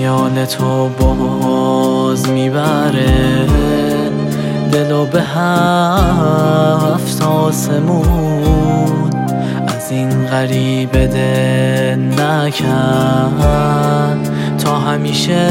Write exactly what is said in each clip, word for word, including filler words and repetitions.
خیال تو باز میبره دلو به هفت آسمون، از این غریبه دل نکن تا همیشه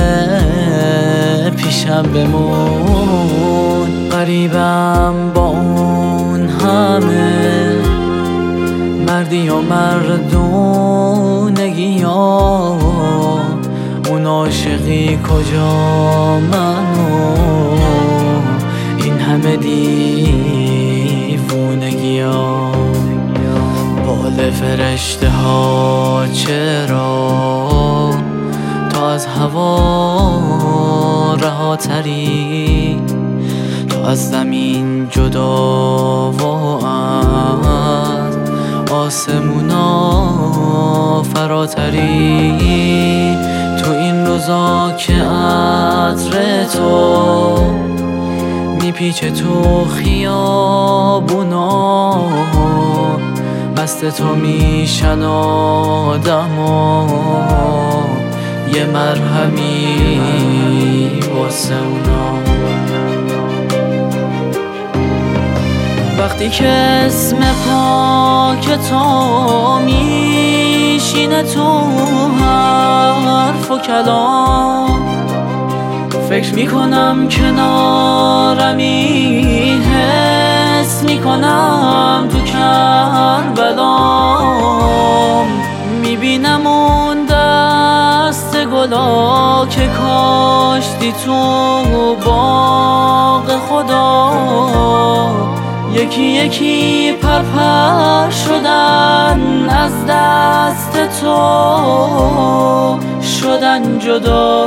پیشم بمون. غریبم با اون همه مردی و مردونگی ها، اون عاشقی کجا منو این همه دیوونگی ها. بال فرشته ها چرا تا از هوا رهاتری، تا از زمین جدا و از آسمونا فراتری. تو این روزا که عطر تو میپیچه تو خیابونا، مست تو میشن آدما، یه مرهمی واسه اونا. وقتی که اسم پاک تو میشینه تو حرف و کلام، فکر میکنم کنارمی، حس میکنم تو کربلام. میبینم اون دست گلا که کاشتی تو باغ خدا، یکی یکی پرپر شدن از دست تو، شدن جدا.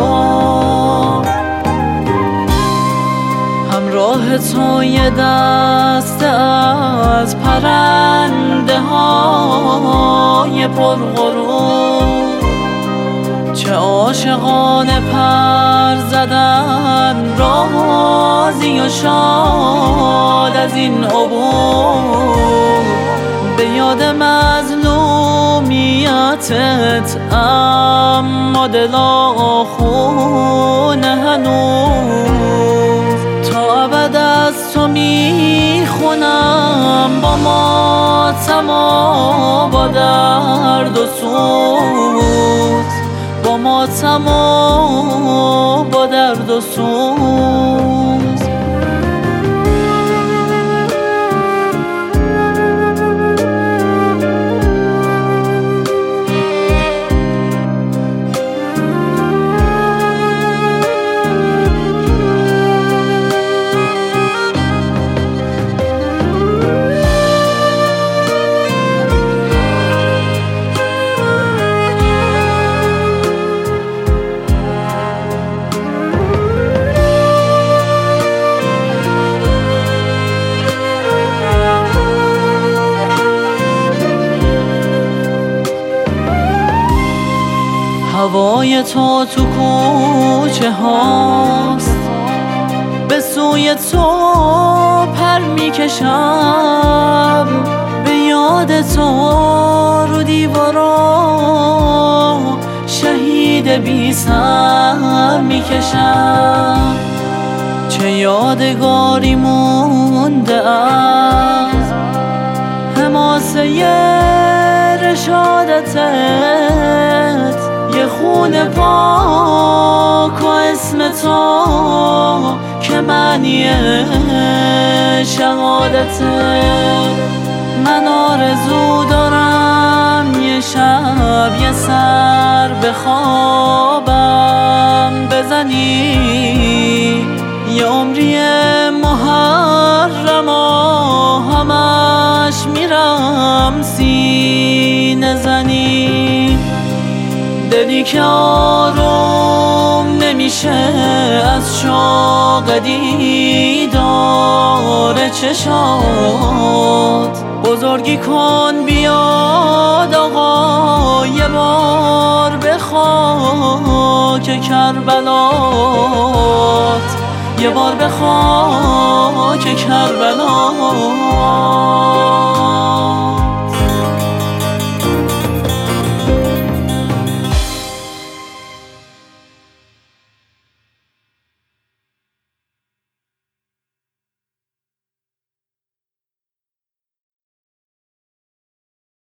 همراه تو یه دست از پرنده های پرغرور، چه عاشقانه پر زدن راضی و شاد از این عبور. به یاد مظلومیتت اما دلا خونه هنوز، تا ابد از تو میخونم با ماتم و با درد و سوز، با ماتم و با درد و سوز. هوای تو تو کوچه هاست، به سوی تو پر میکشم، به یاد تو رو دیوارا شهید بی سر میکشم. چه یادگاری مونده از حماسه رشادتت، یه خون پاک و اسم تو که معنی شهادته. من آرزو دارم یه شب یه سر به خوابم بزنی، یه عمری محرم و همش میرم سینه زنی. دلی که آروم نمیشه از شوق دیدار چشات، بزرگی کن بیاد آقا یه بار به خاک کربلات، یه بار به خاک کربلات.